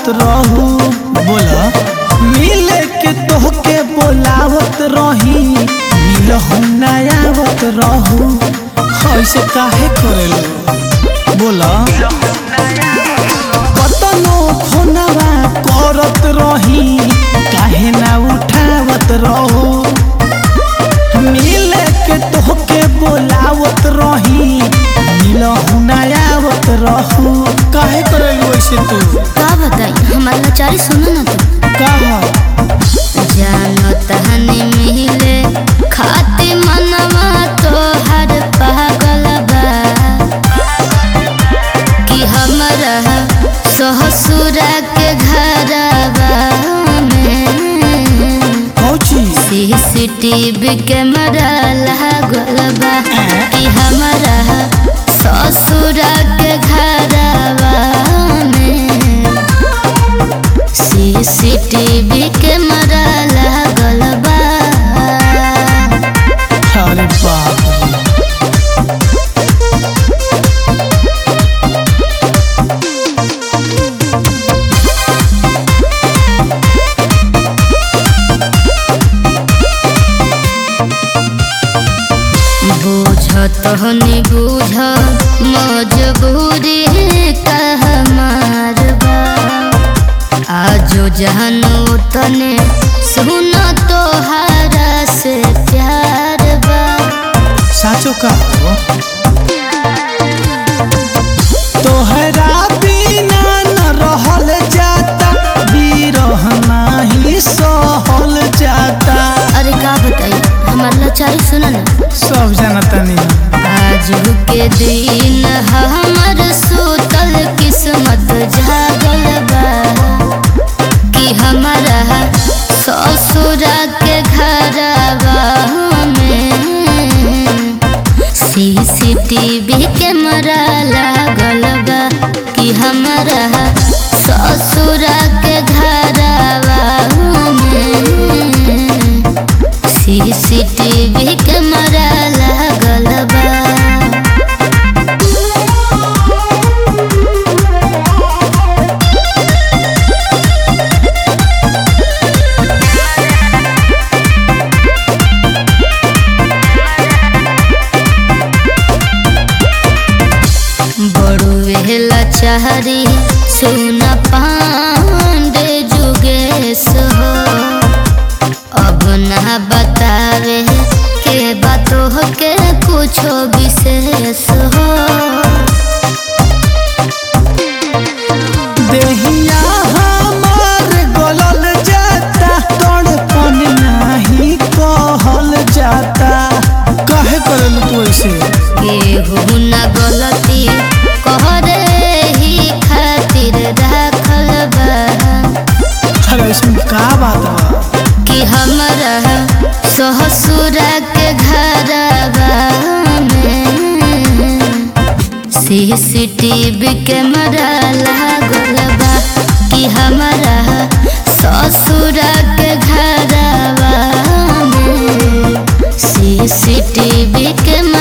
रहू। बोला मिले के तोहके बोलावत रही, मिलहु ना आवत रहू। ऐसे काहे करेलो बोला कतनो फोनवा करत रही, काहे ना उठावत रहू। मिले के तोहके बोलावत रही, मिलहु ना आवत रहू। काहे करेलो ऐसे तू? का बताई हमार लाचारी सुनो ना तुम। कहा जानो तहनी मिले खाती मनवा तोहर पागल बा कि हमरा ससुरा के घरवा में सीसीटीवी कैमरा लागल बा कि हमरा ससुरा के घरवा में सीसीटीवी कैमरा लागल बा। अरे बाप बुझत हनी बुझ मजबूरी का हमार बा। आजो जानो तने सुनो तोहरा से प्यार बा। साचो का तोहरा बिना न रहल जाता, बिरह नाही सहल जाता। अरे का बताई हमार लाचारी सुनो ना। सब जानता नहीं आज के दिन हमर सुतल किस्मत जागल बा कि हमारा ससुरा के घरवा में सीसीटीवी कैमरा लागल बा कि हमारा ससुरा के घरवा में सीसीटीवी कैमरा लागल बा। बड़ुए लाचारी सुन पांडे जुगेश हो, अब ना बतावे के बातों के कुछो विशेष हो। देहिया हमार गलल जाता, तड़पन नहीं कहल जाता। काहे करेलू तू ऐसे? केहू न गलती कहरे ही खातिर राखल बा अरे इसमें का बात बा कि हमरा ससुरा के घरवा में सीसीटीवी कैमरा लागल बा कि हमरा ससुरा के घरवा में सीसीटीवी कैमरा